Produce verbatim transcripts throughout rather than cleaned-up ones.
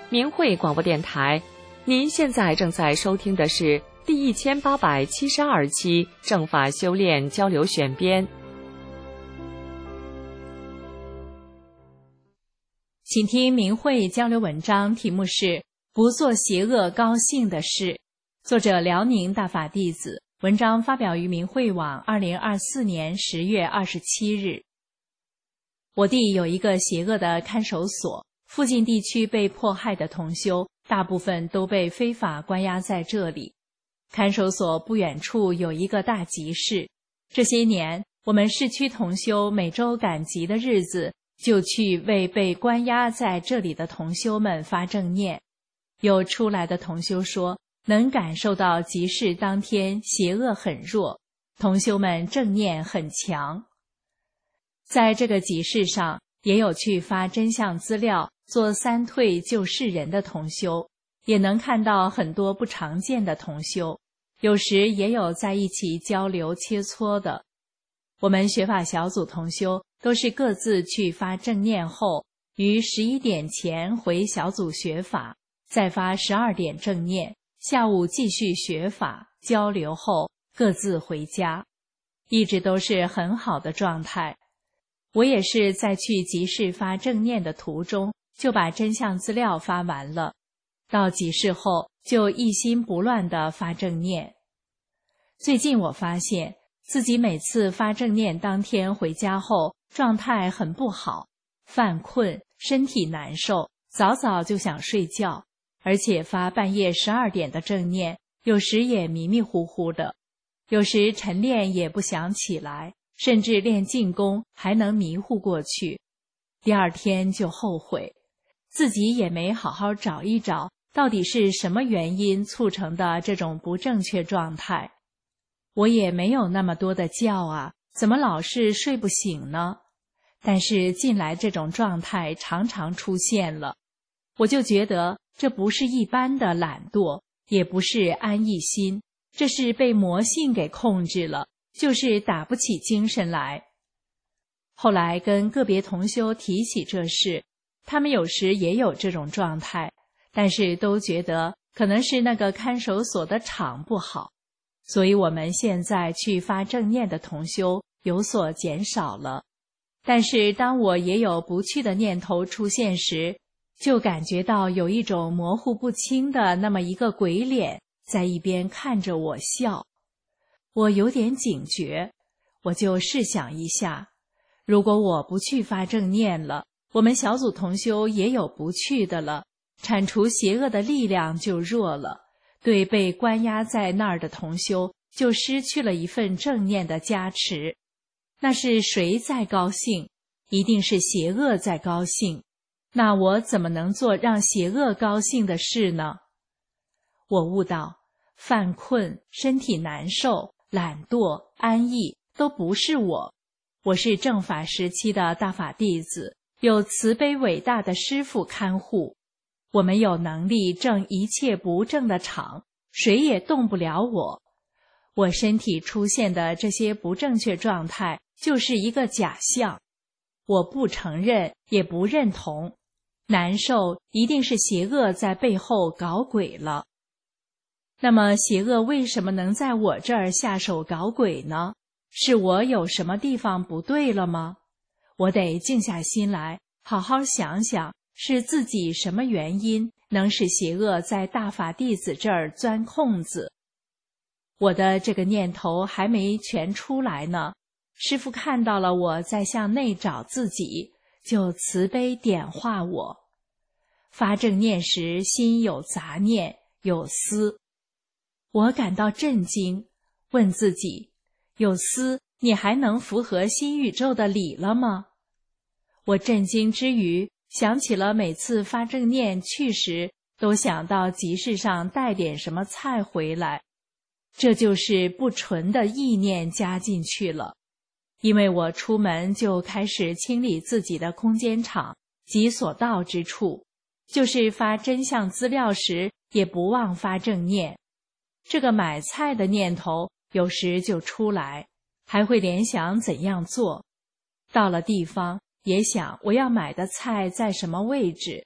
明慧广播电台，您现在正在收听的是第一千八百七十二期正法修炼交流选编。 请听明慧交流文章，题目是不做邪恶高兴的事，作者辽宁大法弟子，文章发表于明慧网二零二四年十月二十七日。我地有一个邪恶的看守所，附近地区被迫害的同修大部分都被非法关押在这里。看守所不远处有一个大集市，这些年我们市区同修每周赶集的日子就去为被关押在这里的同修们发正念。有出来的同修说能感受到集市当天邪恶很弱，同修们正念很强。在这个集市上也有去发真相资料做三退救世人的同修，也能看到很多不常见的同修，有时也有在一起交流切磋的。我们学法小组同修都是各自去发正念后，于十一点前回小组学法，再发十二点正念，下午继续学法交流后各自回家，一直都是很好的状态。我也是在去集市发正念的途中就把真相资料发完了，到集市后就一心不乱地发正念。最近我发现自己每次发正念当天回家后状态很不好，犯困，身体难受，早早就想睡觉，而且发半夜十二点的正念，有时也迷迷糊糊的，有时晨练也不想起来，甚至练静功还能迷糊过去，第二天就后悔，自己也没好好找一找到底是什么原因促成的这种不正确状态。我也没有那么多的觉啊，怎么老是睡不醒呢？但是近来这种状态常常出现了，我就觉得这不是一般的懒惰，也不是安逸心，这是被魔性给控制了，就是打不起精神来。后来跟个别同修提起这事，他们有时也有这种状态，但是都觉得可能是那个看守所的场不好，所以我们现在去发正念的同修有所减少了。但是当我也有不去的念头出现时，就感觉到有一种模糊不清的那么一个鬼脸在一边看着我笑。我有点警觉，我就试想一下，如果我不去发正念了，我们小组同修也有不去的了，铲除邪恶的力量就弱了，对被关押在那儿的同修就失去了一份正念的加持。那是谁在高兴？一定是邪恶在高兴。那我怎么能做让邪恶高兴的事呢？我悟到，犯困、身体难受、懒惰、安逸都不是我。我是正法时期的大法弟子，有慈悲伟大的师父看护，我们有能力正一切不正的场，谁也动不了我。我身体出现的这些不正确状态就是一个假象，我不承认也不认同，难受一定是邪恶在背后搞鬼了。那么邪恶为什么能在我这儿下手搞鬼呢？是我有什么地方不对了吗？我得静下心来好好想想，是自己什么原因能使邪恶在大法弟子这儿钻空子。我的这个念头还没全出来呢，师父看到了我在向内找自己，就慈悲点化我。发正念时心有杂念，有思，我感到震惊，问自己，有思你还能符合新宇宙的理了吗？我震惊之余，想起了每次发正念去时都想到集市上带点什么菜回来，这就是不纯的意念加进去了。因为我出门就开始清理自己的空间场及所到之处，就是发真相资料时也不忘发正念。这个买菜的念头有时就出来，还会联想怎样做。到了地方也想我要买的菜在什么位置，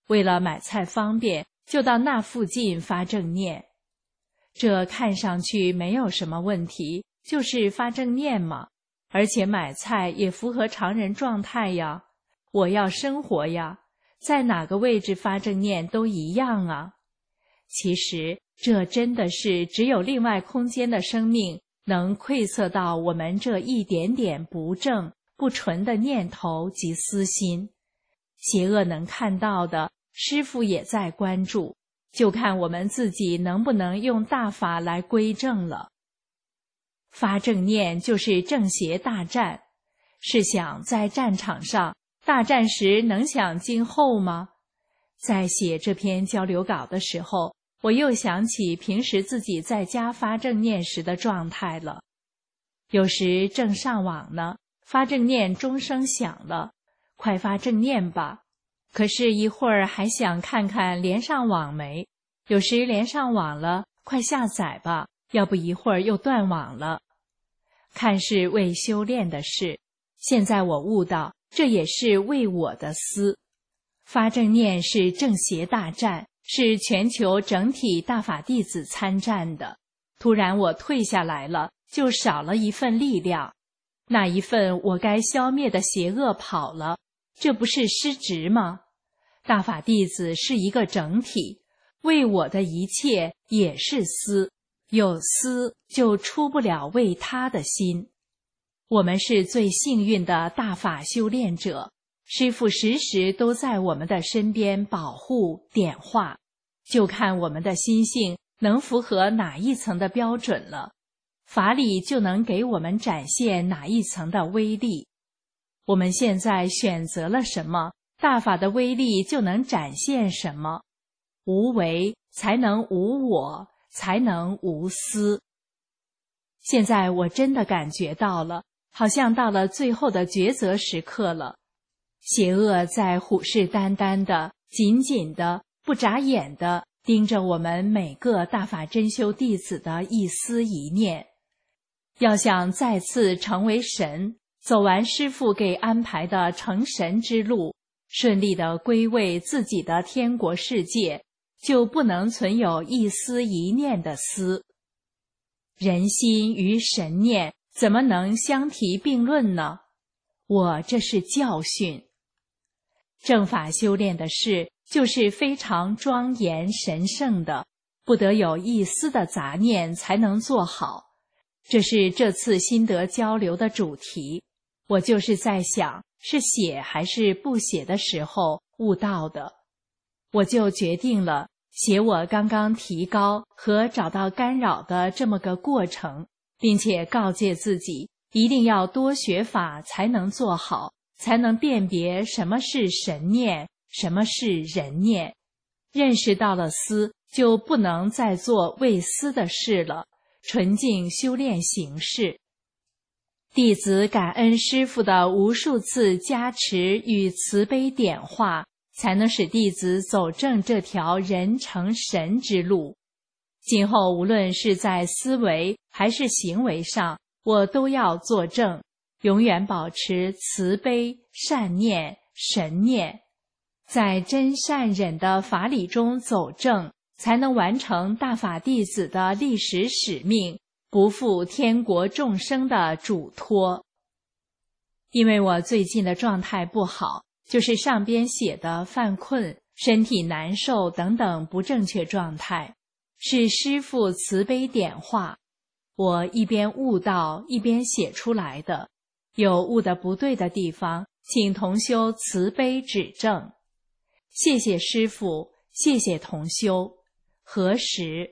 为了买菜方便，就到那附近发正念。这看上去没有什么问题，就是发正念嘛，而且买菜也符合常人状态呀。我要生活呀，在哪个位置发正念都一样啊。其实这真的是只有另外空间的生命能窥测到我们这一点点不正不纯的念头及私心。邪恶能看到的，师父也在关注，就看我们自己能不能用大法来归正了。发正念就是正邪大战，试想在战场上大战时能想今后吗？在写这篇交流稿的时候，我又想起平时自己在家发正念时的状态了。有时正上网呢，发正念钟声响了，快发正念吧。可是一会儿还想看看连上网没，有时连上网了，快下载吧，要不一会儿又断网了。看是为修炼的事，现在我悟到，这也是为我的私。发正念是正邪大战，是全球整体大法弟子参战的。突然我退下来了，就少了一份力量。那一份我该消灭的邪恶跑了，这不是失职吗？大法弟子是一个整体，为我的一切也是私，有私就出不了为他的心。我们是最幸运的大法修炼者，师父时时都在我们的身边保护点化，就看我们的心性能符合哪一层的标准了，法理就能给我们展现哪一层的威力。我们现在选择了什么，大法的威力就能展现什么。无为才能无我，才能无私。现在我真的感觉到了，好像到了最后的抉择时刻了。邪恶在虎视眈眈的、紧紧的、不眨眼的盯着我们每个大法真修弟子的一丝一念。要想再次成为神，走完师父给安排的成神之路，顺利地归位自己的天国世界，就不能存有一丝一念的私。人心与神念怎么能相提并论呢？我这是教训。正法修炼的事就是非常庄严神圣的，不得有一丝的杂念才能做好。这是这次心得交流的主题。我就是在想，是写还是不写的时候悟到的。我就决定了写我刚刚提高和找到干扰的这么个过程，并且告诫自己一定要多学法才能做好，才能辨别什么是神念，什么是人念。认识到了私，就不能再做为私的事了，纯净修炼形式。弟子感恩师父的无数次加持与慈悲点化，才能使弟子走正这条人成神之路。今后无论是在思维还是行为上，我都要做正，永远保持慈悲、善念、神念，在真善忍的法理中走正，才能完成大法弟子的历史使命，不负天国众生的嘱托。因为我最近的状态不好，就是上边写的犯困、身体难受等等不正确状态，是师父慈悲点化，我一边悟到一边写出来的。有悟得不对的地方，请同修慈悲指正。谢谢师父，谢谢同修。何时？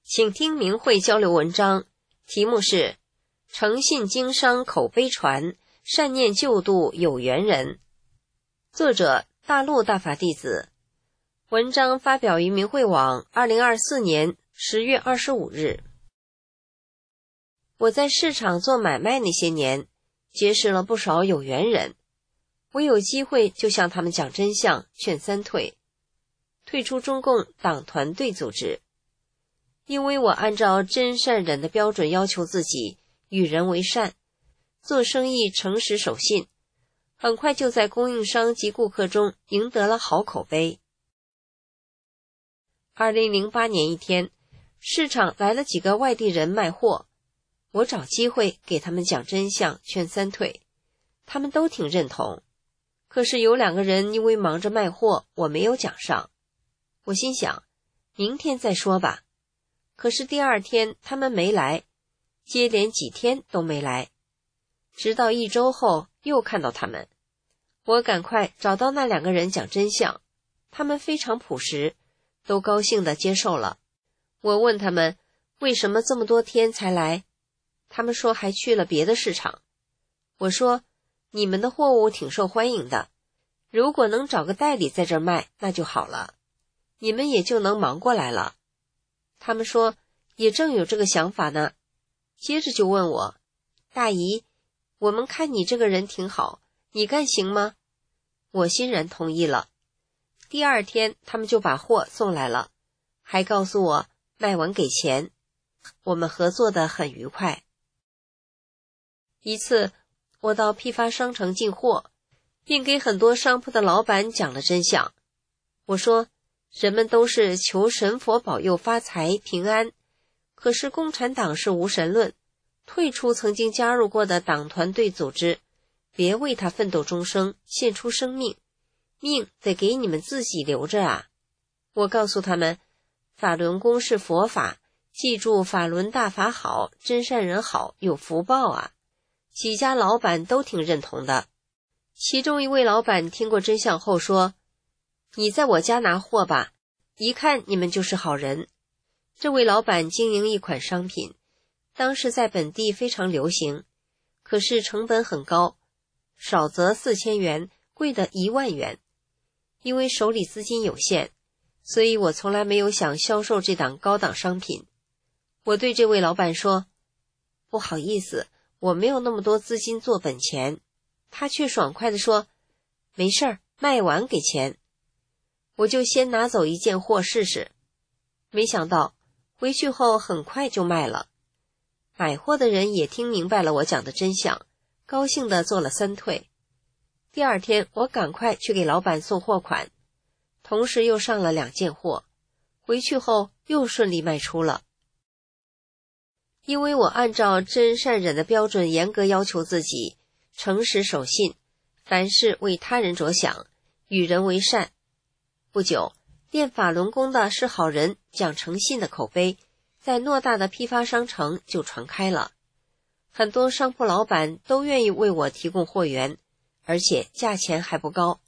请听明慧交流文章，题目是诚信经商口碑传，善念救度有缘人。作者大陆大法弟子。文章发表于明慧网二零二四年十月二十五日。我在市场做买卖那些年，结识了不少有缘人，我有机会就向他们讲真相，劝三退，退出中共党团队组织。因为我按照真善忍的标准要求自己，与人为善，做生意诚实守信，很快就在供应商及顾客中赢得了好口碑。二零零八年一天，市场来了几个外地人卖货，我找机会给他们讲真相，劝三退，他们都挺认同。可是有两个人因为忙着卖货，我没有讲上。我心想，明天再说吧。可是第二天他们没来，接连几天都没来，直到一周后又看到他们。我赶快找到那两个人讲真相，他们非常朴实，都高兴地接受了。我问他们为什么这么多天才来，他们说还去了别的市场。我说，你们的货物挺受欢迎的，如果能找个代理在这儿卖，那就好了，你们也就能忙过来了。他们说，也正有这个想法呢。接着就问我，大姨，我们看你这个人挺好，你干行吗？我欣然同意了。第二天他们就把货送来了，还告诉我卖完给钱，我们合作得很愉快。一次我到批发商城进货，并给很多商铺的老板讲了真相。我说，人们都是求神佛保佑发财平安，可是共产党是无神论，退出曾经加入过的党团队组织，别为他奋斗终生，献出生命，命得给你们自己留着啊。我告诉他们，法轮功是佛法，记住法轮大法好，真善人好，有福报啊。几家老板都挺认同的。其中一位老板听过真相后说，你在我家拿货吧，一看你们就是好人。这位老板经营一款商品，当时在本地非常流行，可是成本很高，少则四千元，贵的一万元。因为手里资金有限，所以我从来没有想销售这档高档商品。我对这位老板说，不好意思，我没有那么多资金做本钱。他却爽快地说，没事儿，卖完给钱。我就先拿走一件货试试，没想到回去后很快就卖了。买货的人也听明白了我讲的真相，高兴地做了三退。第二天我赶快去给老板送货款，同时又上了两件货，回去后又顺利卖出了。因为我按照真善忍的标准严格要求自己，诚实守信，凡事为他人着想，与人为善。不久，练法轮功的是好人讲诚信的口碑在偌大的批发商城就传开了，很多商铺老板都愿意为我提供货源，而且价钱还不高。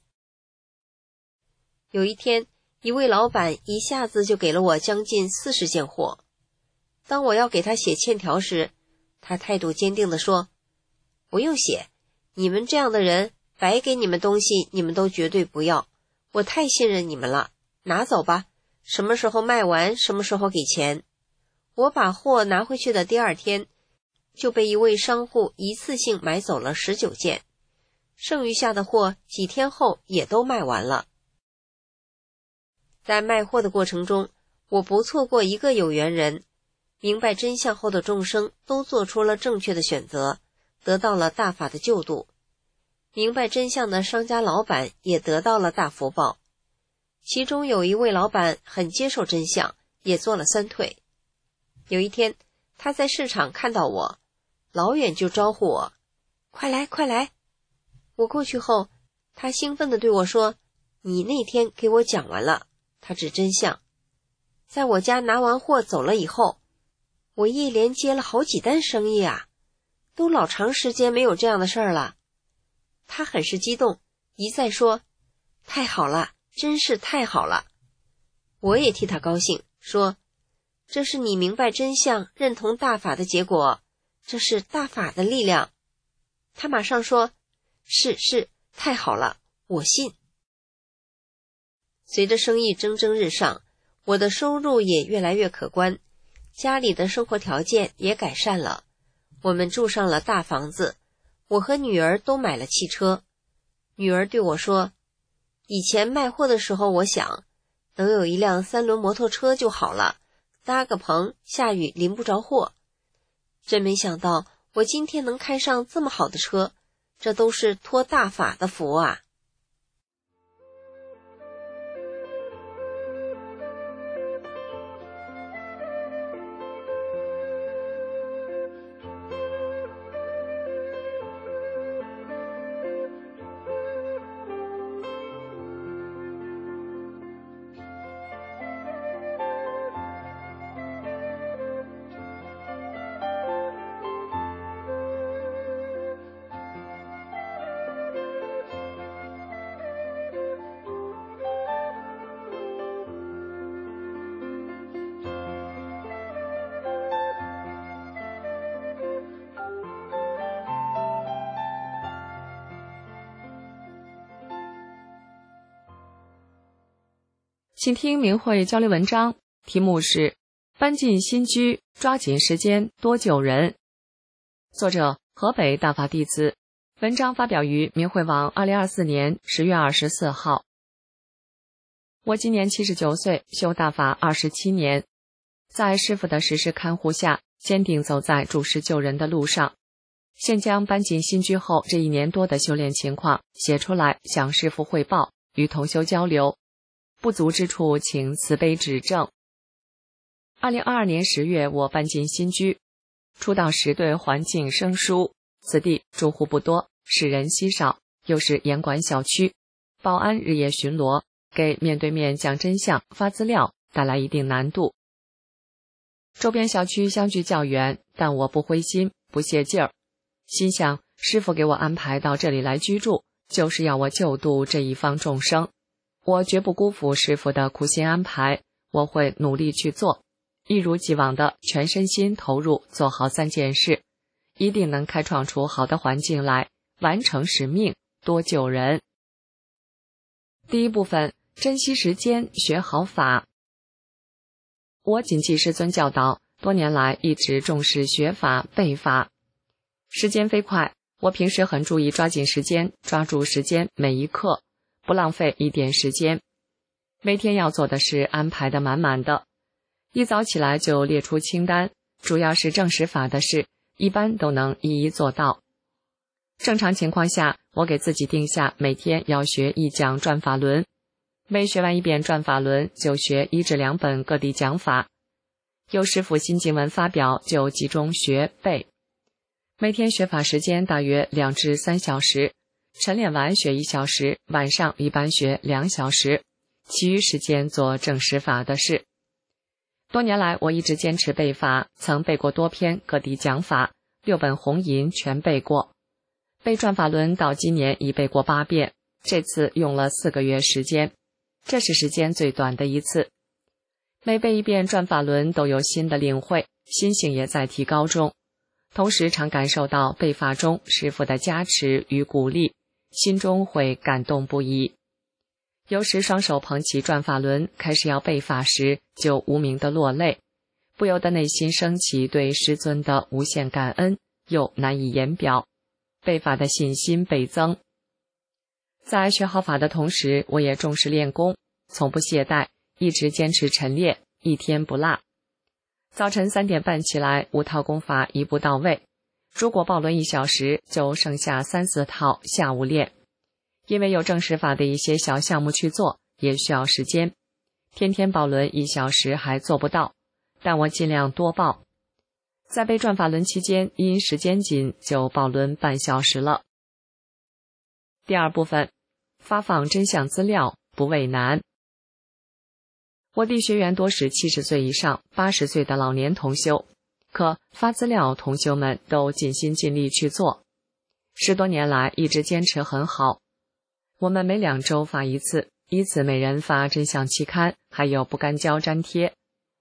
有一天，一位老板一下子就给了我将近四十件货。当我要给他写欠条时，他态度坚定地说，不用写，你们这样的人，白给你们东西你们都绝对不要，我太信任你们了，拿走吧，什么时候卖完什么时候给钱。我把货拿回去的第二天，就被一位商户一次性买走了十九件，剩余下的货几天后也都卖完了。在卖货的过程中，我不错过一个有缘人，明白真相后的众生都做出了正确的选择，得到了大法的救度。明白真相的商家老板也得到了大福报。其中有一位老板很接受真相，也做了三退。有一天，他在市场看到我，老远就招呼我，快来快来。我过去后，他兴奋地对我说，你那天给我讲完了。他指真相。在我家拿完货走了以后，我一连接了好几单生意啊，都老长时间没有这样的事儿了。他很是激动，一再说，太好了，真是太好了。我也替他高兴，说， 这是你明白真相、认同大法的结果，这是大法的力量。他马上说，是是，太好了，我信。随着生意蒸蒸日上，我的收入也越来越可观，家里的生活条件也改善了。我们住上了大房子，我和女儿都买了汽车。女儿对我说，以前卖货的时候，我想能有一辆三轮摩托车就好了，搭个棚，下雨淋不着货。真没想到我今天能开上这么好的车，这都是托大法的福啊。 请听明慧交流文章，题目是搬进新居，抓紧时间多救人。作者河北大法弟子，文章发表于明慧网二零二四年十月二十四号。我今年七十九岁，修大法二十七年，在师父的时时看护下，坚定走在助世救人的路上。现将搬进新居后这一年多的修炼情况写出来，向师父汇报，与同修交流。不足之处，请慈悲指正。二零二二年十月，我搬进新居。初到时对环境生疏，此地住户不多，使人稀少，又是严管小区，保安日夜巡逻，给面对面讲真相、发资料带来一定难度。周边小区相距较远，但我不灰心，不泄劲儿，心想师父给我安排到这里来居住，就是要我救度这一方众生。我绝不辜负师父的苦心安排，我会努力去做，一如既往的全身心投入做好三件事，一定能开创出好的环境来，完成使命，多救人。第一部分，珍惜时间，学好法。我谨记师尊教导，多年来一直重视学法、背法。时间飞快，我平时很注意抓紧时间，抓住时间每一刻，不浪费一点时间。每天要做的事安排得满满的，一早起来就列出清单，主要是正实法的事，一般都能一一做到。正常情况下，我给自己定下每天要学一讲转法轮，每学完一遍转法轮就学一至两本各地讲法，有师父新经文发表就集中学背。每天学法时间大约两至三小时，晨练完学一小时，晚上一般学两小时，其余时间做正实法的事。多年来我一直坚持背法，曾背过多篇各地讲法，六本红银全背过。背转法轮到今年已背过八遍，这次用了四个月时间，这是时间最短的一次。每背一遍转法轮都有新的领会，心性也在提高中，同时常感受到背法中师父的加持与鼓励，心中会感动不已。有时双手捧起转法轮，开始要背法时，就无名的落泪，不由得内心升起对师尊的无限感恩，又难以言表，背法的信心倍增。在学好法的同时，我也重视练功，从不懈怠，一直坚持晨练，一天不落。早晨三点半起来，五套功法一步到位，如果抱轮一小时，就剩下三四套下午练。因为有正实法的一些小项目去做，也需要时间，天天抱轮一小时还做不到，但我尽量多抱。在背转法轮期间，因时间紧，就抱轮半小时了。第二部分，发放真相资料，不畏难。我地学员多是七十岁以上、八十岁的老年同修，可发资料同修们都尽心尽力去做，十多年来一直坚持很好。我们每两周发一次，依次每人发真相期刊，还有不干胶粘贴。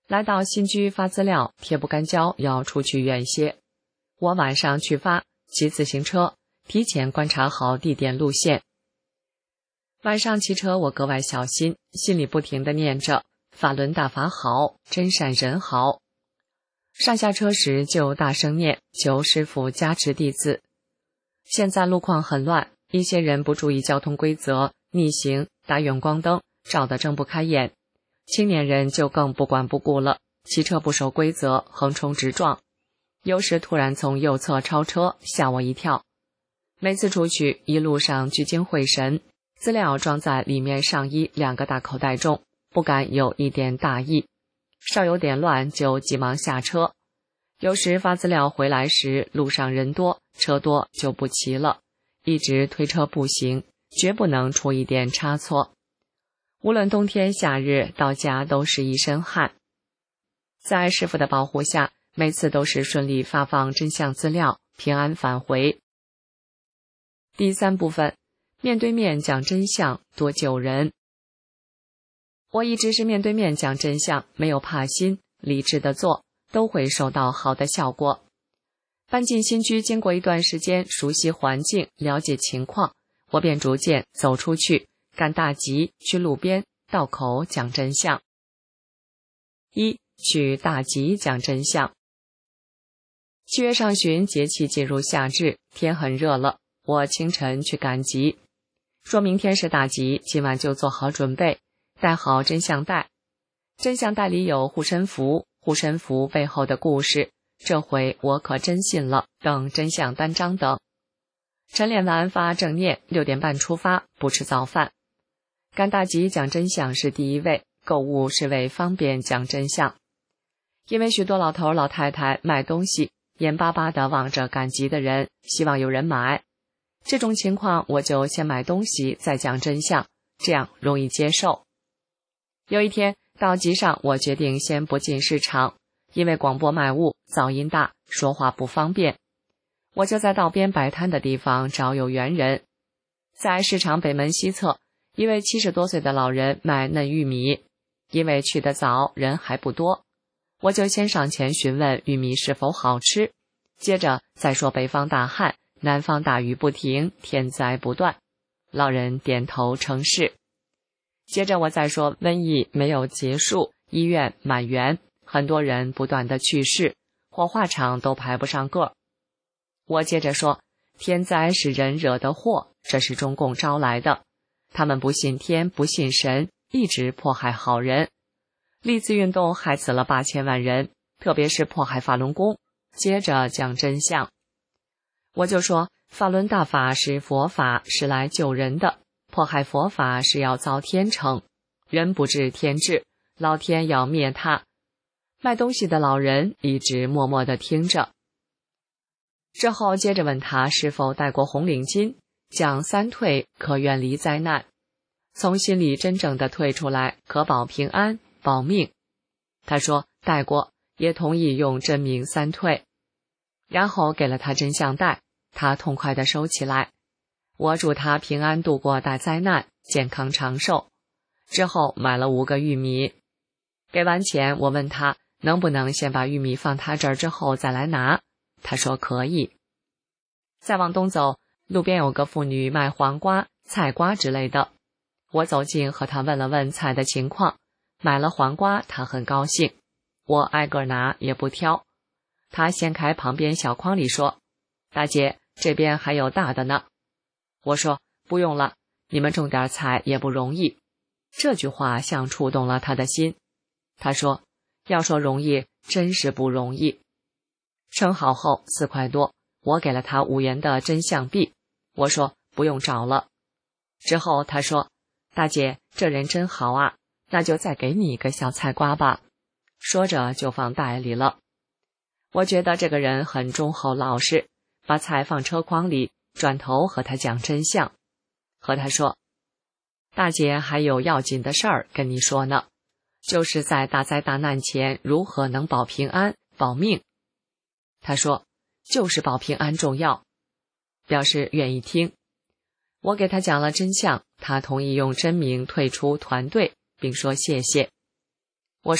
来到新居发资料，铁不干胶要出去远些。我晚上去发，骑自行车，提前观察好地点路线。晚上骑车我格外小心，心里不停地念着法轮大法好，真善人好。上下车时就大声念，求师父加持弟子。现在路况很乱，一些人不注意交通规则，逆行，打远光灯，照得睁不开眼。青年人就更不管不顾了，骑车不守规则，横冲直撞。有时突然从右侧超车，吓我一跳。每次出去，一路上聚精会神，资料装在里面上衣两个大口袋中，不敢有一点大意。稍有点乱就急忙下车。有时发资料回来时，路上人多车多就不骑了，一直推车步行，绝不能出一点差错。无论冬天夏日，到家都是一身汗。在师父的保护下，每次都是顺利发放真相资料，平安返回。第三部分，面对面讲真相，多救人。我一直是面对面讲真相，没有怕心，理智的做，都会收到好的效果。搬进新居，经过一段时间熟悉环境，了解情况，我便逐渐走出去，赶大集，去路边道口讲真相。一、去大集讲真相。七月上旬，节气进入夏至，天很热了，我清晨去赶集，说明天是大集，今晚就做好准备，带好真相袋。真相袋里有护身符，护身符背后的故事，这回我可真信了，等真相单张等。晨练完发正念，六点半出发，不吃早饭。赶大集讲真相是第一位，购物是为方便讲真相。因为许多老头老太太卖东西，眼巴巴地望着赶集的人，希望有人买。这种情况我就先买东西再讲真相，这样容易接受。有一天到集上，我决定先不进市场，因为广播卖物噪音大，说话不方便。我就在道边摆摊的地方找有缘人。在市场北门西侧，一位七十多岁的老人卖嫩玉米，因为去得早，人还不多，我就先上前询问玉米是否好吃，接着再说北方大旱，南方大雨不停，天灾不断。老人点头称是。接着我再说瘟疫没有结束，医院满员，很多人不断的去世，火化场都排不上个。我接着说，天灾是人惹的祸，这是中共招来的，他们不信天不信神，一直迫害好人。历次运动害死了八千万人，特别是迫害法轮功。接着讲真相，我就说法轮大法是佛法，是来救人的，迫害佛法是要遭天惩，人不治天治，老天要灭他。卖东西的老人一直默默地听着。之后接着问他是否戴过红领巾，讲三退可远离灾难，从心里真正的退出来，可保平安保命。他说戴过，也同意用真名三退。然后给了他真相袋，他痛快地收起来。我祝他平安度过大灾难，健康长寿。之后买了五个玉米。给完钱，我问他能不能先把玉米放他这儿，之后再来拿。他说可以。再往东走，路边有个妇女卖黄瓜、菜瓜之类的。我走近和她问了问菜的情况，买了黄瓜，她很高兴。我挨个拿，也不挑。她掀开旁边小筐里说：“大姐，这边还有大的呢。”我说：“不用了，你们种点菜也不容易。”这句话像触动了她的心。她说：“要说容易，真是不容易。”称好后四块多，我给了他五元的真相币。我说不用找了。之后他说：“大姐，这人真好啊，那就再给你一个小菜瓜吧。”说着就放袋里了。我觉得这个人很忠厚老实，把菜放车筐里，转头和他讲真相，和他说：“大姐还有要紧的事儿跟你说呢，就是在大灾大难前如何能保平安保命。”他说：“就是保平安重要。”表示愿意听。我给他讲了真相，他同意用真名退出团队，并说谢谢。我说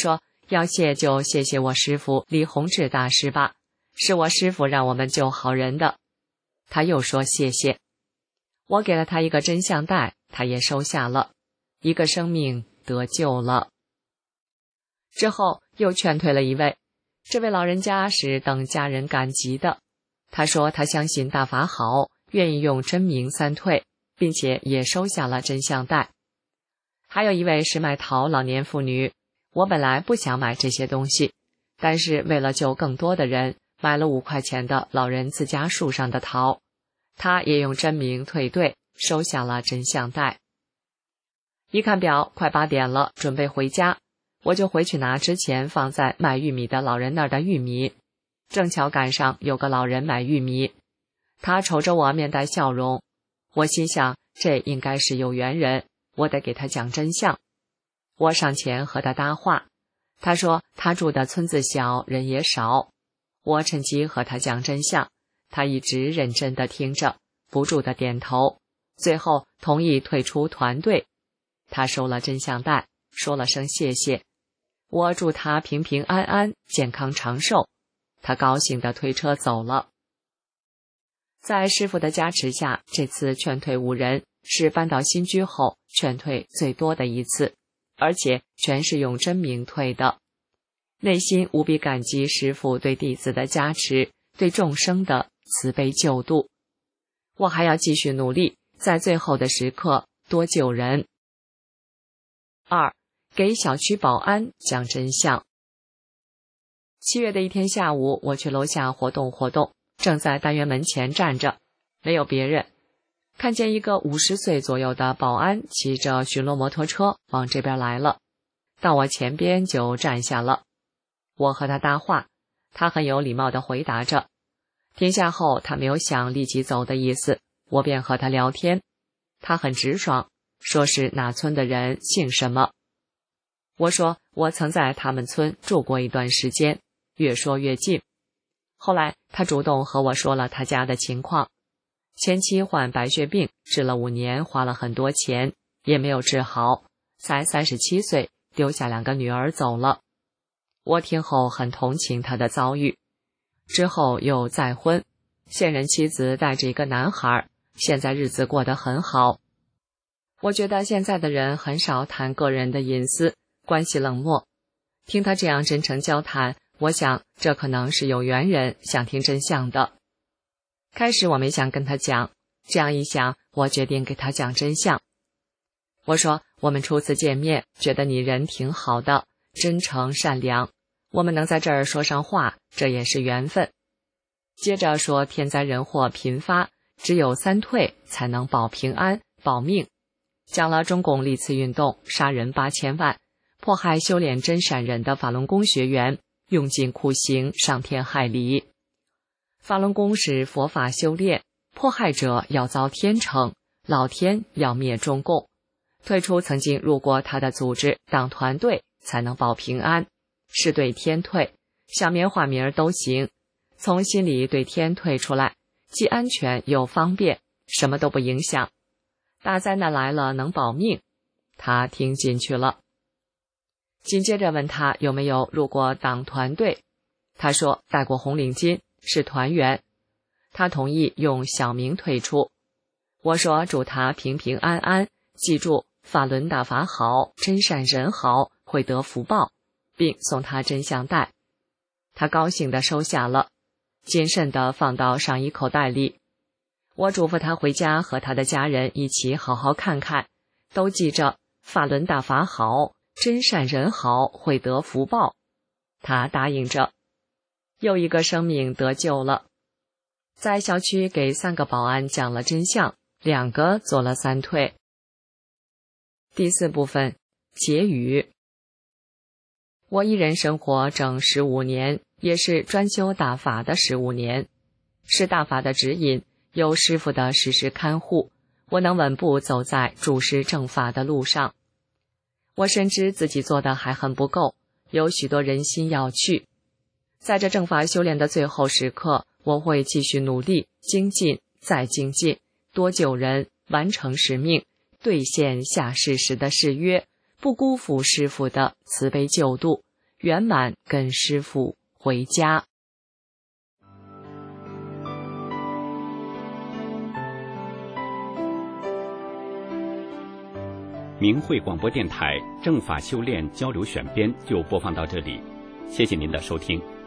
要谢就谢谢我师父李洪志大师吧，是我师父让我们救好人的。他又说谢谢。我给了他一个真相袋，他也收下了，一个生命得救了。之后又劝退了一位，这位老人家是等家人感激的。他说他相信大法好，愿意用真名三退，并且也收下了真相袋。还有一位是卖桃老年妇女，我本来不想买这些东西，但是为了救更多的人，买了五块钱的老人自家树上的桃。他也用真名退队，收下了真相袋。一看表，快八点了，准备回家，我就回去拿之前放在卖玉米的老人那儿的玉米。正巧赶上有个老人买玉米，他瞅着我面带笑容，我心想这应该是有缘人，我得给他讲真相。我上前和他搭话，他说他住的村子小，人也少。我趁机和他讲真相，他一直认真地听着，不住地点头，最后同意退出团队。他收了真相袋，说了声谢谢。我祝他平平安安，健康长寿。他高兴地推车走了。在师父的加持下，这次劝退五人是搬到新居后劝退最多的一次，而且全是用真名退的。内心无比感激师父对弟子的加持，对众生的慈悲救度。我还要继续努力，在最后的时刻多救人。二，给小区保安讲真相。七月的一天下午，我去楼下活动活动，正在单元门前站着，没有别人。看见一个五十岁左右的保安骑着巡逻摩托车往这边来了，到我前边就站下了。我和他搭话，他很有礼貌地回答着。停下后，他没有想立即走的意思，我便和他聊天。他很直爽，说是哪村的人，姓什么。我说我曾在他们村住过一段时间，越说越近。后来他主动和我说了他家的情况，前妻患白血病，治了五年，花了很多钱，也没有治好，才三十七岁，丢下两个女儿走了。我听后很同情他的遭遇，之后又再婚，现任妻子带着一个男孩，现在日子过得很好。我觉得现在的人很少谈个人的隐私，关系冷漠。听他这样真诚交谈，我想这可能是有缘人想听真相的。开始我没想跟他讲，这样一想，我决定给他讲真相。我说我们初次见面，觉得你人挺好的，真诚善良，我们能在这儿说上话，这也是缘分。接着说天灾人祸频发，只有三退才能保平安保命，讲了中共历次运动杀人八千万，迫害修炼真善忍的法轮功学员，用尽酷刑伤天害理。法轮功是佛法修炼，迫害者要遭天惩，老天要灭中共，退出曾经入过他的组织党团队才能保平安，是对天退，小名化名都行，从心里对天退出来，既安全又方便，什么都不影响。大灾难来了能保命，他听进去了。紧接着问他有没有入过党团队，他说戴过红领巾，是团员。他同意用小名退出。我说祝他平平安安，记住法轮大法好，真善人好，会得福报，并送他真相袋。他高兴地收下了，谨慎地放到上衣口袋里。我嘱咐他回家和他的家人一起好好看看，都记着法轮大法好，真善人好，会得福报。他答应着。又一个生命得救了。在小区给三个保安讲了真相，两个做了三退。第四部分，结语。我一人生活整十五年，也是专修大法的十五年，是大法的指引，有师父的时时看护，我能稳步走在主师正法的路上。我深知自己做的还很不够，有许多人心要去。在这正法修炼的最后时刻，我会继续努力，精进再精进，多救人，完成使命，兑现下世时的誓约，不辜负师父的慈悲救度， 圆满跟师父回家。 明慧广播电台正法修炼交流选编就播放到这里，谢谢您的收听。